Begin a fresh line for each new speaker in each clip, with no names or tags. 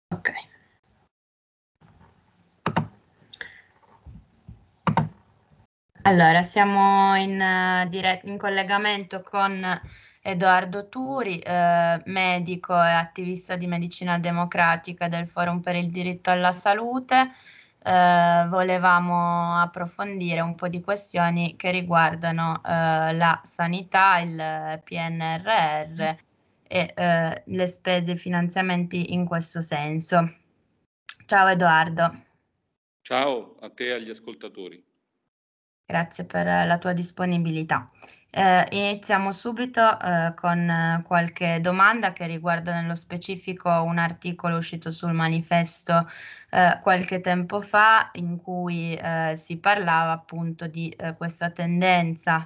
Ok. Allora, siamo in collegamento con Edoardo Turi, medico e attivista di medicina democratica del Forum per il diritto alla salute. Volevamo approfondire un po' di questioni che riguardano la sanità, il PNRR e le spese e i finanziamenti in questo senso. Ciao Edoardo.
Ciao a te e agli ascoltatori.
Grazie per la tua disponibilità. Iniziamo subito con qualche domanda che riguarda nello specifico un articolo uscito sul Manifesto qualche tempo fa, in cui si parlava appunto di questa tendenza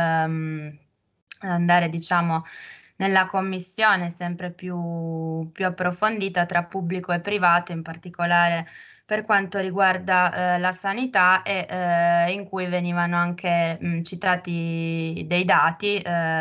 ad andare, diciamo, nella commissione sempre più approfondita tra pubblico e privato, in particolare per quanto riguarda la sanità, e in cui venivano anche citati dei dati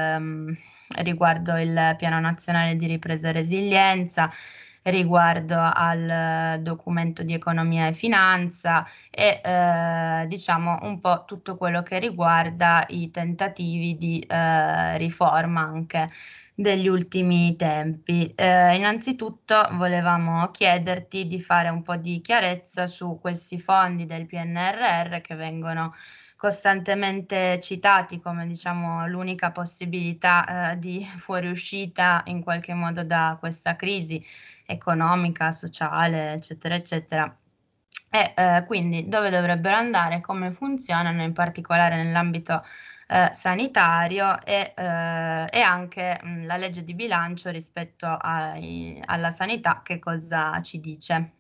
riguardo il Piano Nazionale di Ripresa e Resilienza, riguardo al documento di economia e finanza e diciamo un po' tutto quello che riguarda i tentativi di riforma anche degli ultimi tempi. Innanzitutto volevamo chiederti di fare un po' di chiarezza su questi fondi del PNRR che vengono costantemente citati come, diciamo, l'unica possibilità di fuoriuscita in qualche modo da questa crisi economica, sociale, eccetera, eccetera. E quindi dove dovrebbero andare, come funzionano, in particolare nell'ambito sanitario e anche la legge di bilancio rispetto alla sanità, che cosa ci dice?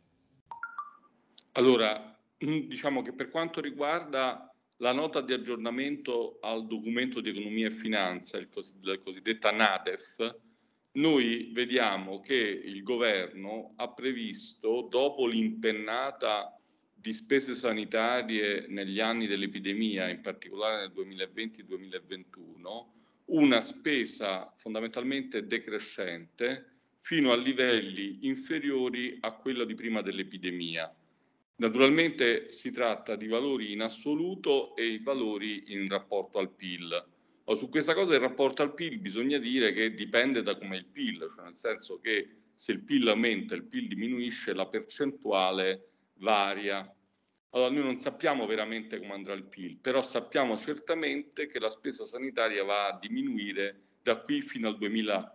Allora, diciamo che per quanto riguarda la nota di aggiornamento al documento di economia e finanza, la cosiddetta NADEF, noi vediamo che il governo ha previsto, dopo l'impennata di spese sanitarie negli anni dell'epidemia, in particolare nel 2020-2021, una spesa fondamentalmente decrescente fino a livelli inferiori a quello di prima dell'epidemia. Naturalmente si tratta di valori in assoluto e i valori in rapporto al PIL. Su questa cosa del rapporto al PIL bisogna dire che dipende da com'è il PIL, cioè nel senso che se il PIL aumenta e il PIL diminuisce, la percentuale varia. Allora, noi non sappiamo veramente come andrà il PIL, però sappiamo certamente che la spesa sanitaria va a diminuire da qui fino al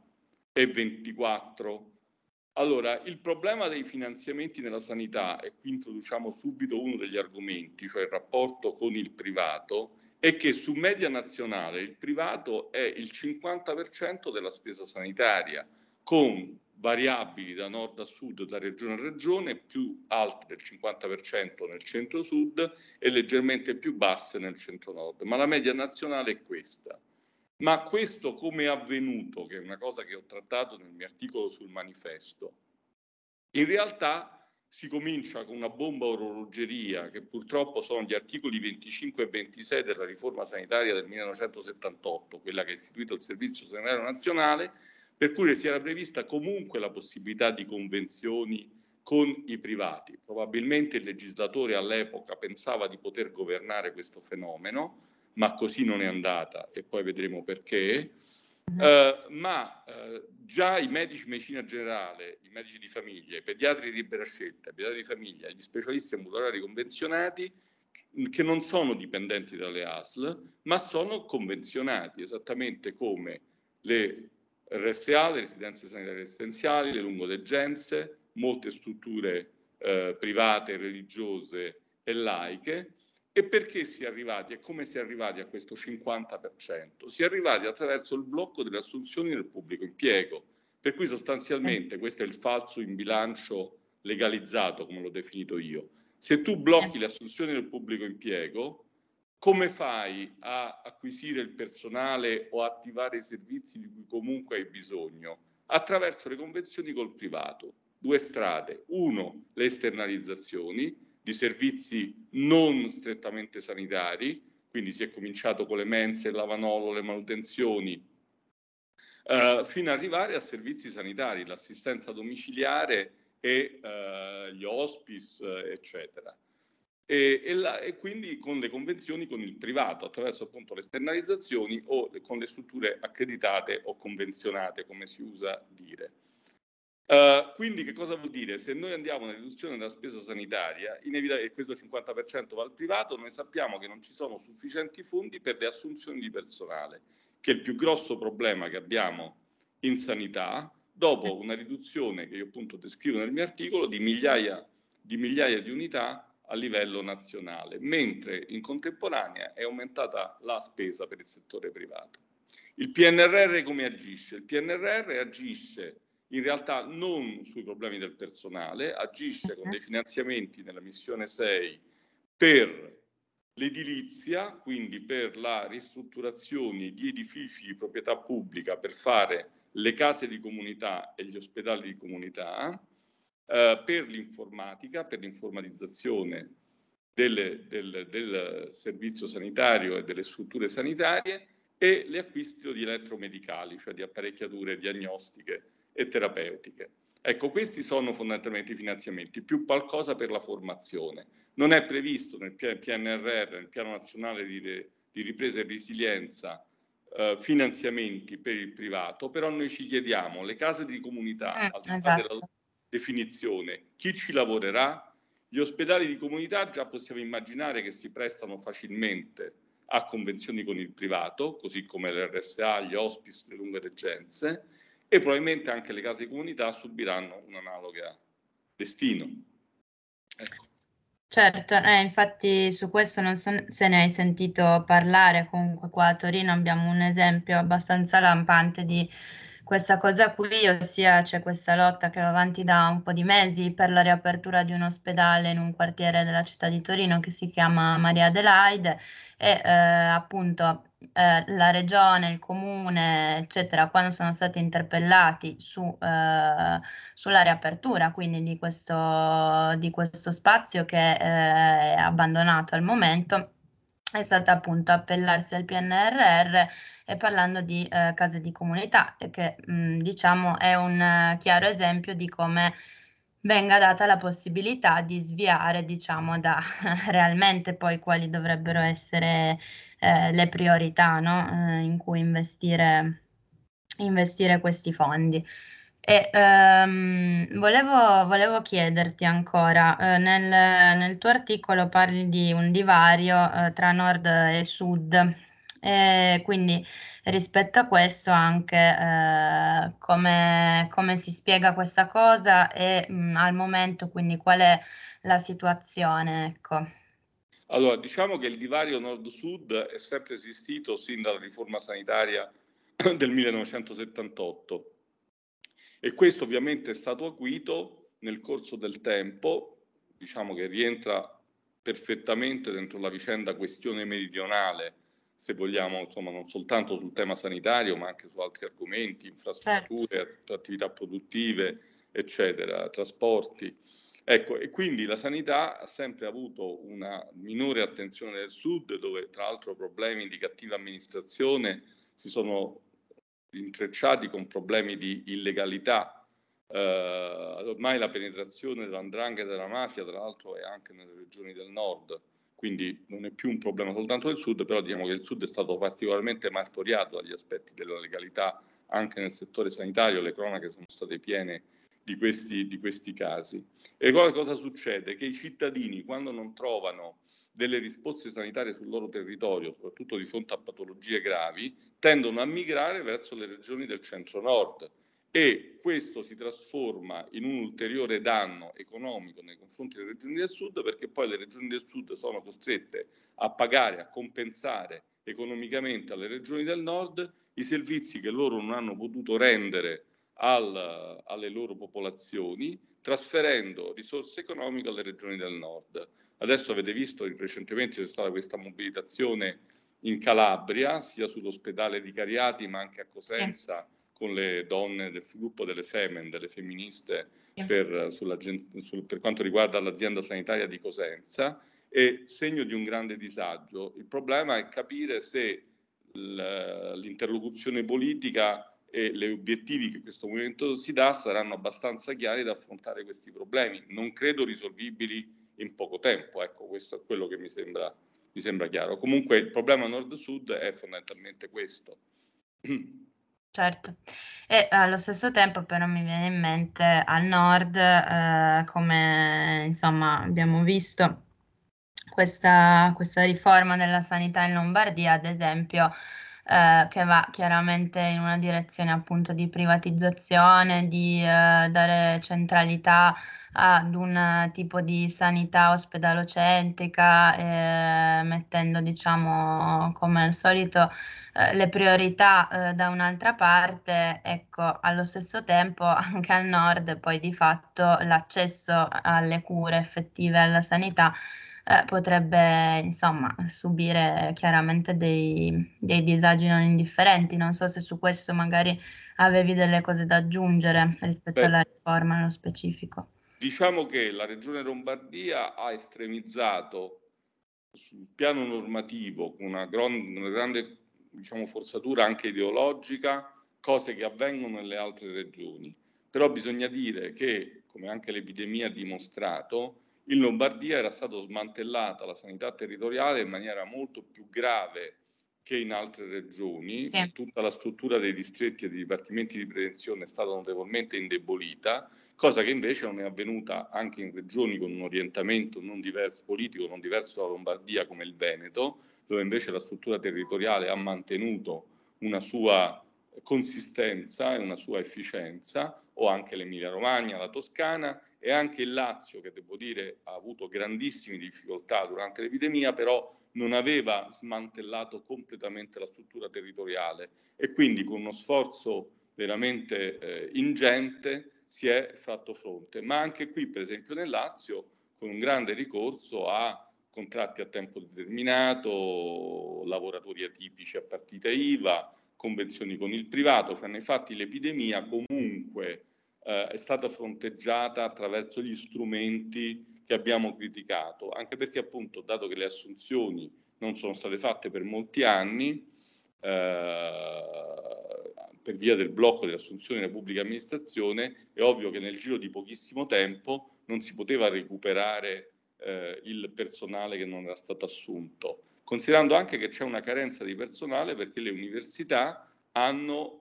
2024. Allora, il problema dei finanziamenti nella sanità, e qui introduciamo subito uno degli argomenti, cioè il rapporto con il privato, è che su media nazionale il privato è il 50% della spesa sanitaria, con variabili da nord a sud, da regione a regione, più alte del 50% nel centro-sud e leggermente più basse nel centro-nord. Ma la media nazionale è questa. Ma questo come è avvenuto, che è una cosa che ho trattato nel mio articolo sul Manifesto? In realtà si comincia con una bomba a orologeria, che purtroppo sono gli articoli 25 e 26 della riforma sanitaria del 1978, quella che ha istituito il Servizio Sanitario Nazionale, per cui si era prevista comunque la possibilità di convenzioni con i privati. Probabilmente il legislatore all'epoca pensava di poter governare questo fenomeno, ma così non è andata e poi vedremo perché. Già i medici di medicina generale, i medici di famiglia, i pediatri di libera scelta, i pediatri di famiglia, gli specialisti ambulatoriali convenzionati, che non sono dipendenti dalle ASL, ma sono convenzionati, esattamente come le RSA, le residenze sanitarie assistenziali, le lungodegenze, molte strutture private, religiose e laiche. E perché si è arrivati e come si è arrivati a questo 50%? Si è arrivati attraverso il blocco delle assunzioni nel pubblico impiego, per cui sostanzialmente questo è il falso in bilancio legalizzato, come l'ho definito io. Se tu blocchi le assunzioni nel pubblico impiego, come fai a acquisire il personale o attivare i servizi di cui comunque hai bisogno? Attraverso le convenzioni col privato. Due strade. Uno, le esternalizzazioni di servizi non strettamente sanitari, quindi si è cominciato con le mense, il lavanolo, le manutenzioni, fino ad arrivare a servizi sanitari, l'assistenza domiciliare e gli hospice, eccetera. E quindi con le convenzioni con il privato, attraverso appunto le esternalizzazioni o con le strutture accreditate o convenzionate, come si usa dire. Quindi che cosa vuol dire? Se noi andiamo nella riduzione della spesa sanitaria, e questo 50% va al privato, noi sappiamo che non ci sono sufficienti fondi per le assunzioni di personale, che è il più grosso problema che abbiamo in sanità, dopo una riduzione che io appunto descrivo nel mio articolo di migliaia di unità a livello nazionale, mentre in contemporanea è aumentata la spesa per il settore privato. Il PNRR come agisce? Il PNRR agisce in realtà non sui problemi del personale, agisce con dei finanziamenti nella missione 6 per l'edilizia, quindi per la ristrutturazione di edifici di proprietà pubblica per fare le case di comunità e gli ospedali di comunità, per l'informatica, per l'informatizzazione del servizio sanitario e delle strutture sanitarie e l'acquisto di elettromedicali, cioè di apparecchiature diagnostiche e terapeutiche. Ecco, questi sono fondamentalmente i finanziamenti, più qualcosa per la formazione. Non è previsto nel PNRR, nel Piano Nazionale di Ripresa e Resilienza, finanziamenti per il privato, però noi ci chiediamo, le case di comunità, al di là della definizione, chi ci lavorerà? Gli ospedali di comunità già possiamo immaginare che si prestano facilmente a convenzioni con il privato, così come l'RSA, gli hospice, le lunghe degenze, e probabilmente anche le case di comunità subiranno un analogo destino. Ecco.
Certo, infatti su questo non so se ne hai sentito parlare, comunque qua a Torino abbiamo un esempio abbastanza lampante di questa cosa qui, ossia c'è questa lotta che va avanti da un po' di mesi per la riapertura di un ospedale in un quartiere della città di Torino che si chiama Maria Adelaide e appunto la regione, il comune, eccetera, quando sono stati interpellati sulla riapertura quindi di questo spazio che è abbandonato al momento, è stata appunto appellarsi al PNRR e parlando di case di comunità, che diciamo è un chiaro esempio di come venga data la possibilità di sviare, diciamo, da realmente poi quali dovrebbero essere le priorità, no? In cui investire questi fondi. E volevo chiederti ancora, nel tuo articolo parli di un divario tra nord e sud, e quindi rispetto a questo anche come si spiega questa cosa e al momento quindi qual è la situazione, ecco.
Allora, diciamo che il divario nord-sud è sempre esistito sin dalla riforma sanitaria del 1978 e questo ovviamente è stato acuito nel corso del tempo, diciamo che rientra perfettamente dentro la vicenda questione meridionale, se vogliamo, insomma, non soltanto sul tema sanitario, ma anche su altri argomenti, infrastrutture, attività produttive, eccetera, trasporti. Ecco, e quindi la sanità ha sempre avuto una minore attenzione del sud, dove tra l'altro problemi di cattiva amministrazione si sono intrecciati con problemi di illegalità. Ormai la penetrazione dell''ndrangheta e della mafia, tra l'altro, è anche nelle regioni del nord, quindi non è più un problema soltanto del sud, però diciamo che il sud è stato particolarmente martoriato dagli aspetti della legalità anche nel settore sanitario, le cronache sono state piene di questi casi. E cosa succede? Che i cittadini, quando non trovano delle risposte sanitarie sul loro territorio, soprattutto di fronte a patologie gravi, tendono a migrare verso le regioni del centro-nord e questo si trasforma in un ulteriore danno economico nei confronti delle regioni del sud, perché poi le regioni del sud sono costrette a pagare, a compensare economicamente alle regioni del nord i servizi che loro non hanno potuto rendere alle loro popolazioni, trasferendo risorse economiche alle regioni del nord. Adesso avete visto recentemente c'è stata questa mobilitazione in Calabria, sia sull'ospedale di Cariati ma anche a Cosenza, con le donne del gruppo delle Femen, delle femministe, per quanto riguarda l'azienda sanitaria di Cosenza, è segno di un grande disagio. Il problema è capire se l'interlocuzione politica e gli obiettivi che questo movimento si dà saranno abbastanza chiari da affrontare questi problemi, non credo risolvibili in poco tempo. Ecco, questo è quello che mi sembra chiaro. Comunque il problema nord-sud è fondamentalmente questo.
Certo, e allo stesso tempo però mi viene in mente al nord, come insomma abbiamo visto questa riforma della sanità in Lombardia, ad esempio, che va chiaramente in una direzione appunto di privatizzazione, di dare centralità ad un tipo di sanità ospedalocentrica, mettendo, diciamo, come al solito, le priorità da un'altra parte, ecco, allo stesso tempo anche al nord poi di fatto l'accesso alle cure effettive alla sanità potrebbe insomma subire chiaramente dei disagi non indifferenti. Non so se su questo magari avevi delle cose da aggiungere rispetto
Beh,
alla riforma nello specifico.
diciamo che la Regione Lombardia ha estremizzato sul piano normativo, con una grande diciamo, forzatura anche ideologica, cose che avvengono nelle altre regioni. Però bisogna dire che, come anche l'epidemia ha dimostrato, in Lombardia era stata smantellata la sanità territoriale in maniera molto più grave che in altre regioni,
Sì,
tutta la struttura dei distretti e dei dipartimenti di prevenzione è stata notevolmente indebolita, cosa che invece non è avvenuta anche in regioni con un orientamento non diverso, politico non diverso dalla Lombardia come il Veneto, dove invece la struttura territoriale ha mantenuto una sua consistenza e una sua efficienza, o anche l'Emilia Romagna, la Toscana e anche il Lazio, che devo dire ha avuto grandissime difficoltà durante l'epidemia, però non aveva smantellato completamente la struttura territoriale e quindi con uno sforzo veramente ingente si è fatto fronte. Ma anche qui, per esempio nel Lazio, con un grande ricorso a contratti a tempo determinato, lavoratori atipici a partita IVA, convenzioni con il privato, cioè nei fatti l'epidemia comunque è stata fronteggiata attraverso gli strumenti che abbiamo criticato, anche perché appunto, dato che le assunzioni non sono state fatte per molti anni, per via del blocco delle assunzioni nella pubblica amministrazione, è ovvio che nel giro di pochissimo tempo non si poteva recuperare il personale che non era stato assunto, considerando anche che c'è una carenza di personale perché le università hanno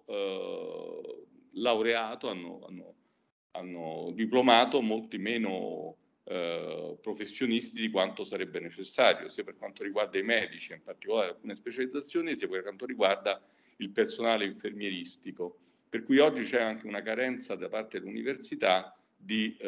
laureato, hanno diplomato molti meno professionisti di quanto sarebbe necessario, sia per quanto riguarda i medici, in particolare alcune specializzazioni, sia per quanto riguarda il personale infermieristico. Per cui oggi c'è anche una carenza da parte dell'università di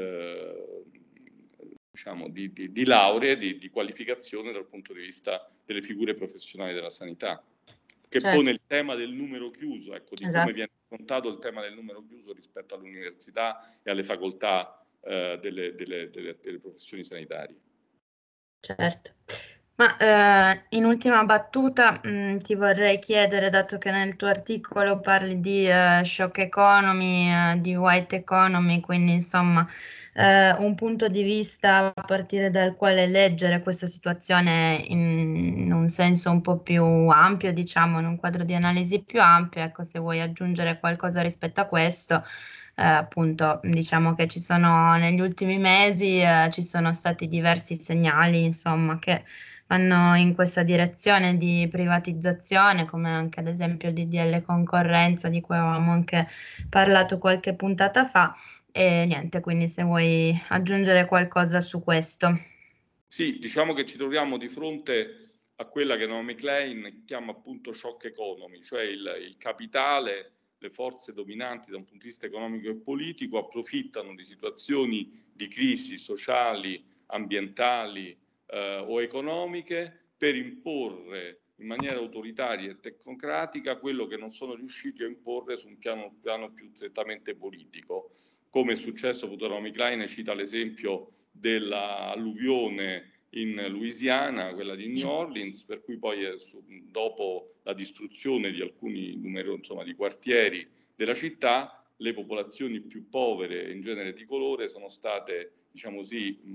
diciamo, di lauree, di qualificazione dal punto di vista delle figure professionali della sanità, che
certo,
pone il tema del numero chiuso, ecco, di come
esatto.
viene affrontato il tema del numero chiuso rispetto all'università e alle facoltà delle professioni sanitarie.
Certo. Ma in ultima battuta ti vorrei chiedere, dato che nel tuo articolo parli di shock economy, di white economy, quindi insomma un punto di vista a partire dal quale leggere questa situazione in un senso un po' più ampio, diciamo, in un quadro di analisi più ampio, ecco, se vuoi aggiungere qualcosa rispetto a questo. Appunto, diciamo che ci sono negli ultimi mesi ci sono stati diversi segnali, insomma, che vanno in questa direzione di privatizzazione, come anche ad esempio il DDL concorrenza, di cui avevamo anche parlato qualche puntata fa. E niente, quindi se vuoi aggiungere qualcosa su questo.
Sì, diciamo che ci troviamo di fronte a quella che Naomi Klein chiama appunto shock economy, cioè il capitale, le forze dominanti da un punto di vista economico e politico approfittano di situazioni di crisi sociali, ambientali o economiche per imporre in maniera autoritaria e tecnocratica quello che non sono riusciti a imporre su un piano più strettamente politico. Come è successo, appunto, Naomi Klein cita l'esempio dell'alluvione in Louisiana, quella di New Orleans, per cui poi dopo la distruzione di alcuni di quartieri della città, le popolazioni più povere, in genere di colore, sono state, diciamo così,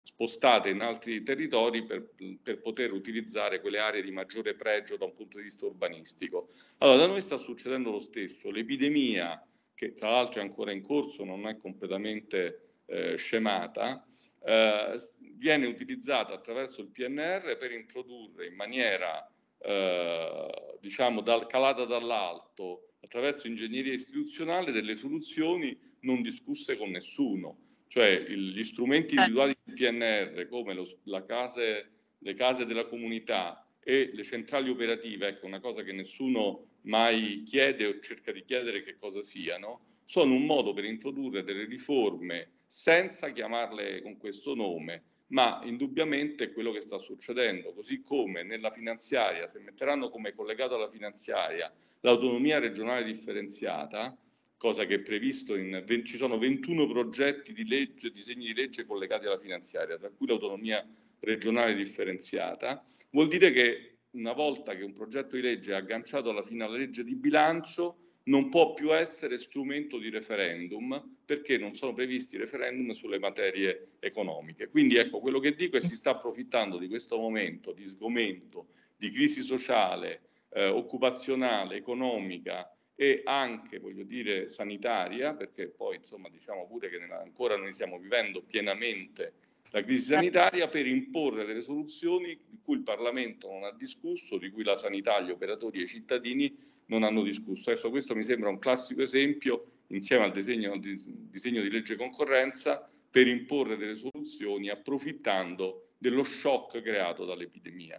spostate in altri territori per poter utilizzare quelle aree di maggiore pregio da un punto di vista urbanistico. Allora, da noi sta succedendo lo stesso. L'epidemia, che tra l'altro è ancora in corso, non è completamente scemata, viene utilizzata attraverso il PNR per introdurre in maniera diciamo calata dall'alto, attraverso ingegneria istituzionale, delle soluzioni non discusse con nessuno. Cioè gli strumenti individuali del PNR come le case della comunità e le centrali operative, ecco, una cosa che nessuno mai chiede o cerca di chiedere che cosa siano, sono un modo per introdurre delle riforme senza chiamarle con questo nome, ma indubbiamente è quello che sta succedendo, così come nella finanziaria, se metteranno come collegato alla finanziaria l'autonomia regionale differenziata, cosa che è previsto ci sono 21 progetti di legge, disegni di legge collegati alla finanziaria, tra cui l'autonomia regionale differenziata, vuol dire che una volta che un progetto di legge è agganciato alla legge di bilancio, non può più essere strumento di referendum perché non sono previsti referendum sulle materie economiche. Quindi ecco, quello che dico è che si sta approfittando di questo momento di sgomento, di crisi sociale, occupazionale, economica e anche, voglio dire, sanitaria, perché poi insomma diciamo pure che ancora noi stiamo vivendo pienamente la crisi sanitaria, per imporre delle soluzioni di cui il Parlamento non ha discusso, di cui la sanità, gli operatori e i cittadini non hanno discusso. Adesso questo mi sembra un classico esempio, insieme al disegno di legge concorrenza, per imporre delle soluzioni approfittando dello shock creato dall'epidemia.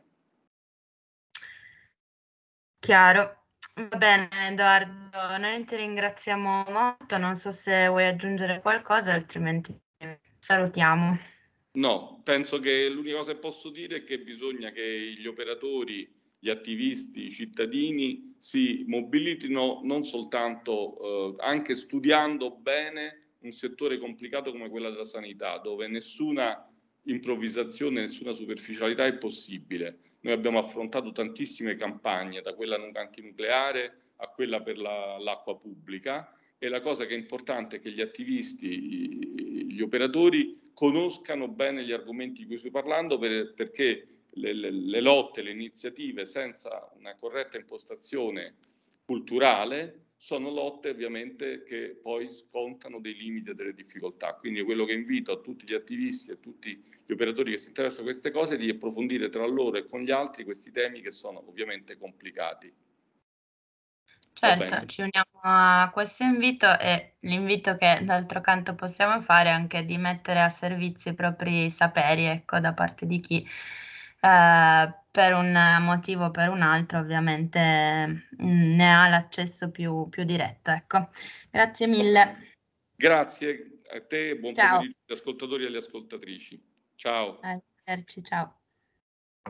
Chiaro. Va bene, Edoardo, noi ti ringraziamo molto. Non so se vuoi aggiungere qualcosa, altrimenti salutiamo.
No, penso che l'unica cosa che posso dire è che bisogna che gli operatori, gli attivisti, i cittadini si mobilitino non soltanto, anche studiando bene un settore complicato come quello della sanità, dove nessuna improvvisazione, nessuna superficialità è possibile. Noi abbiamo affrontato tantissime campagne, da quella antinucleare a quella per l'acqua pubblica, e la cosa che è importante è che gli attivisti, gli operatori conoscano bene gli argomenti di cui sto parlando, perché le lotte, le iniziative senza una corretta impostazione culturale sono lotte ovviamente che poi scontano dei limiti e delle difficoltà. Quindi quello che invito a tutti gli attivisti e a tutti gli operatori che si interessano a queste cose è di approfondire tra loro e con gli altri questi temi che sono ovviamente complicati.
Certo, ci uniamo a questo invito e l'invito che d'altro canto possiamo fare è anche di mettere a servizio i propri saperi, ecco, da parte di chi per un motivo o per un altro ovviamente ne ha l'accesso più diretto, ecco. Grazie mille.
Grazie a te e buon
Ciao.
pomeriggio agli ascoltatori e alle ascoltatrici. Ciao.
Arrivederci, ciao.